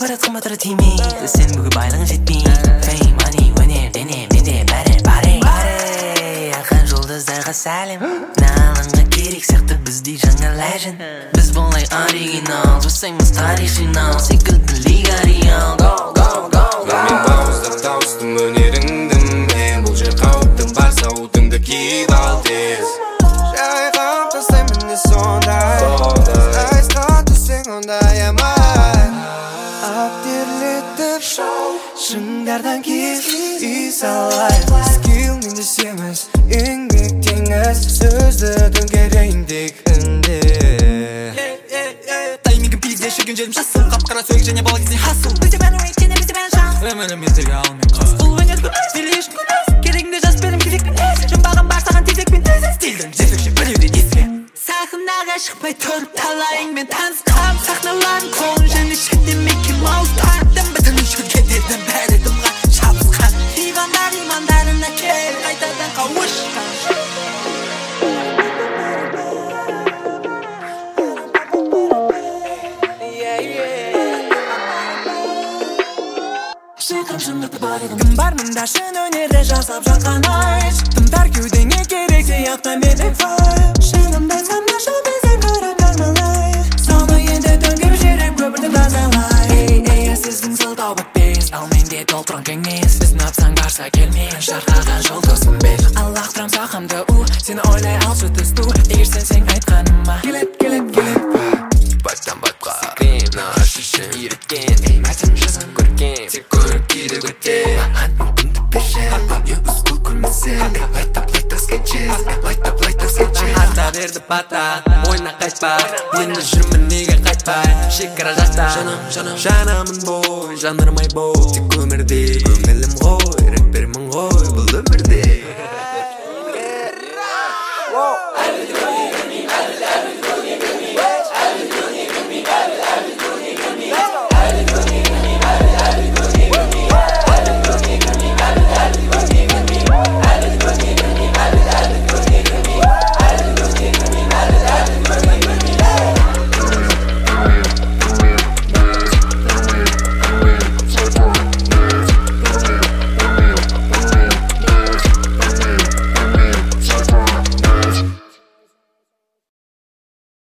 жатқан батыры тимейді сен бүгін байлығың жетпейді Fame, money, өнер, дене, менде бәрі баре Ақан жұлдыздарға сәлем Налыңға керек сияқты біздей жаңа legend Біз болай оригинал жасаймыз тарих жинал секілді лига реал Go, go, go, go Мен бауыздап тауыстым өнеріңді мен бұл жер қауіпті бар сауытыңды киіп ал тез Жайғам тастаймын не сондай Айсқа түссең ондай амай Аптерлетіп шоу Шыңдардан кез үй салайық Скилл менде семіз еңбек теңіз Сөзді дөңгерейін тек үнде Таймингі пизде шүрген жерім жасыл Қап-қара сөйік және бала кезден хасыл Бізде бәрі өйт және бізде бәрі жас Өміріміздегі алмен қас Бұл өнер күніз, белешін күніз Керегіңді жас берім кезекпен тез Жұмбағын бар саған тезекпен тез Стилдің жетікші білеуден еске Сахнаға шықпай тұрып талайыңмен танысқам Сахналарын қолын және шетте Mickey Mouse тарттым Бітін үшкілге дедім бәрі дымға шабысқан Имандар имандарына кел қайтадан қауышқан Кім бар мұнда шын өнерді жасап жатқан айш Тымдар кеудеңе керек сияқта менің файл Шынымды айтсам да шоу-бизнер көріп нормалайық Соны енді төңгеріп жіберіп көпірді тазалай Эй, сіздің сылтау бітпес Ал менде толтырған кеңес Ізін апсаң барса келмейін Шарқаған жұлдызым бел Аллах тұрам сақамды Сені ойлай алшы түсту Егер сенсең айтқаныма Келет, келет, келет Баттан батқа Секрем, наға шешім Үйреткен Мәтін жазған көрген Тек көріп кейді көтен Маған мүмкінді берші Не ұсқыл көрмесен Лайт-ап скетчес Лайт-ап скетчес Ата берді бата Ойна қайтпа Енді жүрмін неге қайтпай Шекара жақта Жанамын бой Жанырмай бой Тек өмірде Көңілім ғой Рэпермін ғой Бұл өмірде